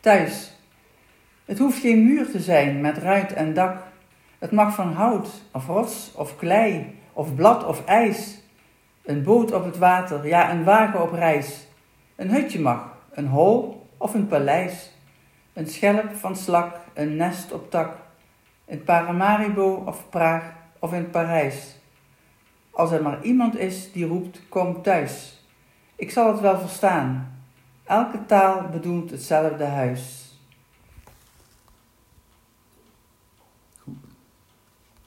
Thuis. Het hoeft geen muur te zijn met ruit en dak. Het mag van hout of rots of klei of blad of ijs. Een boot op het water, ja een wagen op reis. Een hutje mag, een hol of een paleis. Een schelp van slak, een nest op tak. In Paramaribo of Praag of in Parijs. Als er maar iemand is die roept, kom thuis. Ik zal het wel verstaan. Elke taal bedoelt hetzelfde huis.